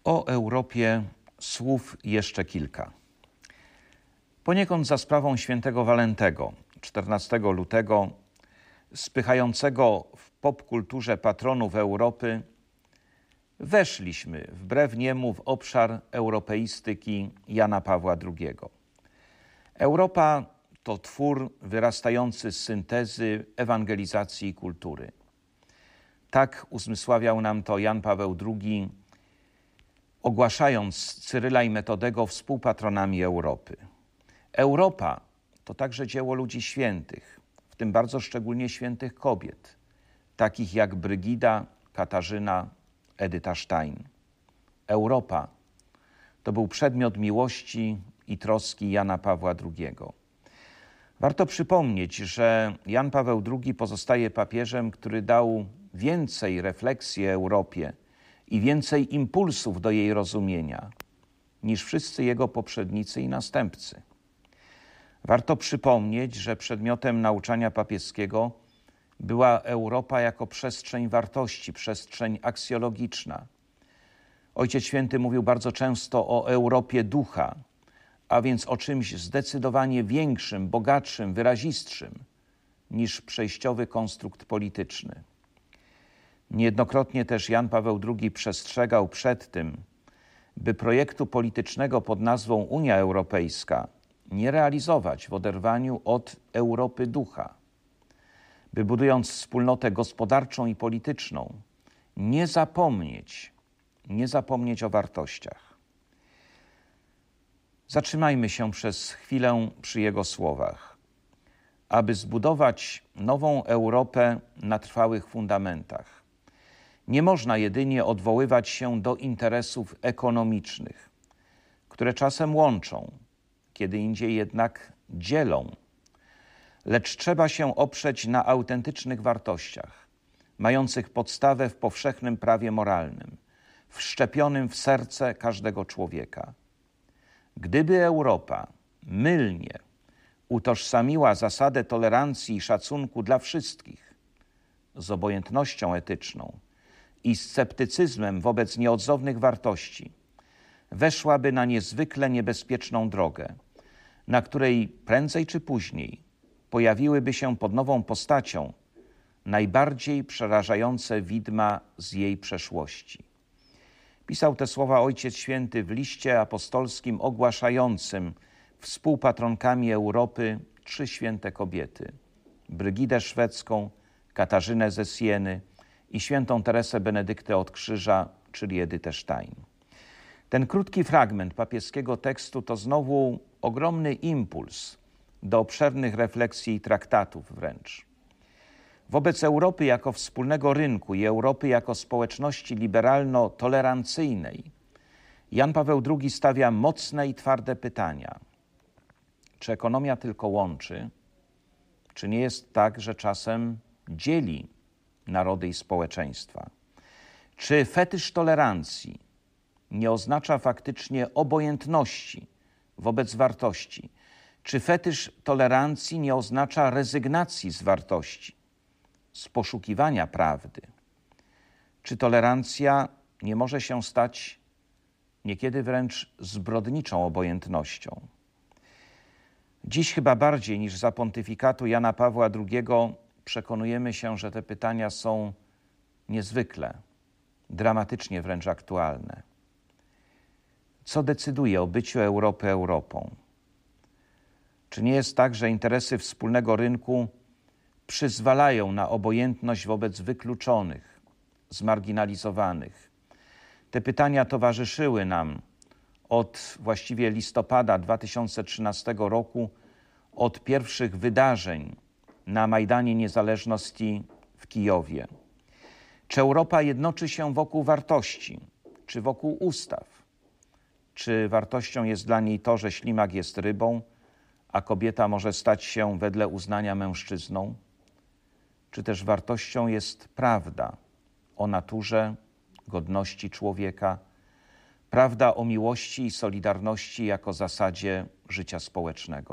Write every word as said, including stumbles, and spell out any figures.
O Europie słów jeszcze kilka. Poniekąd za sprawą świętego Walentego, czternastego lutego, spychającego w popkulturze patronów Europy, weszliśmy wbrew niemu w obszar europeistyki Jana Pawła drugiego. Europa to twór wyrastający z syntezy ewangelizacji i kultury. Tak uzmysławiał nam to Jan Paweł drugi, ogłaszając Cyryla i Metodego współpatronami Europy. Europa to także dzieło ludzi świętych, w tym bardzo szczególnie świętych kobiet, takich jak Brygida, Katarzyna, Edyta Stein. Europa to był przedmiot miłości i troski Jana Pawła drugiego. Warto przypomnieć, że Jan Paweł drugi pozostaje papieżem, który dał więcej refleksji Europie i więcej impulsów do jej rozumienia niż wszyscy jego poprzednicy i następcy. Warto przypomnieć, że przedmiotem nauczania papieskiego była Europa jako przestrzeń wartości, przestrzeń aksjologiczna. Ojciec Święty mówił bardzo często o Europie ducha, a więc o czymś zdecydowanie większym, bogatszym, wyrazistszym niż przejściowy konstrukt polityczny. Niejednokrotnie też Jan Paweł drugi przestrzegał przed tym, by projektu politycznego pod nazwą Unia Europejska nie realizować w oderwaniu od Europy ducha, by budując wspólnotę gospodarczą i polityczną nie zapomnieć, nie zapomnieć o wartościach. Zatrzymajmy się przez chwilę przy jego słowach. Aby zbudować nową Europę na trwałych fundamentach, nie można jedynie odwoływać się do interesów ekonomicznych, które czasem łączą, kiedy indziej jednak dzielą, lecz trzeba się oprzeć na autentycznych wartościach, mających podstawę w powszechnym prawie moralnym, wszczepionym w serce każdego człowieka. Gdyby Europa mylnie utożsamiła zasadę tolerancji i szacunku dla wszystkich z obojętnością etyczną i sceptycyzmem wobec nieodzownych wartości, weszłaby na niezwykle niebezpieczną drogę, na której prędzej czy później pojawiłyby się pod nową postacią najbardziej przerażające widma z jej przeszłości. Pisał te słowa Ojciec Święty w liście apostolskim ogłaszającym współpatronkami Europy trzy święte kobiety: Brygidę szwedzką, Katarzynę ze Sieny i świętą Teresę Benedyktę od Krzyża, czyli Edytę Stein. Ten krótki fragment papieskiego tekstu to znowu ogromny impuls do obszernych refleksji i traktatów wręcz. Wobec Europy jako wspólnego rynku i Europy jako społeczności liberalno-tolerancyjnej Jan Paweł drugi stawia mocne i twarde pytania. Czy ekonomia tylko łączy? Czy nie jest tak, że czasem dzieli narody i społeczeństwa? Czy fetysz tolerancji nie oznacza faktycznie obojętności wobec wartości? Czy fetysz tolerancji nie oznacza rezygnacji z wartości, z poszukiwania prawdy? Czy tolerancja nie może się stać niekiedy wręcz zbrodniczą obojętnością? Dziś chyba bardziej niż za pontyfikatu Jana Pawła drugiego przekonujemy się, że te pytania są niezwykle, dramatycznie wręcz aktualne. Co decyduje o byciu Europy Europą? Czy nie jest tak, że interesy wspólnego rynku przyzwalają na obojętność wobec wykluczonych, zmarginalizowanych? Te pytania towarzyszyły nam od właściwie listopada dwa tysiące trzynastego roku, od pierwszych wydarzeń na Majdanie Niezależności w Kijowie. Czy Europa jednoczy się wokół wartości, czy wokół ustaw? Czy wartością jest dla niej to, że ślimak jest rybą, a kobieta może stać się wedle uznania mężczyzną? Czy też wartością jest prawda o naturze, godności człowieka, prawda o miłości i solidarności jako zasadzie życia społecznego?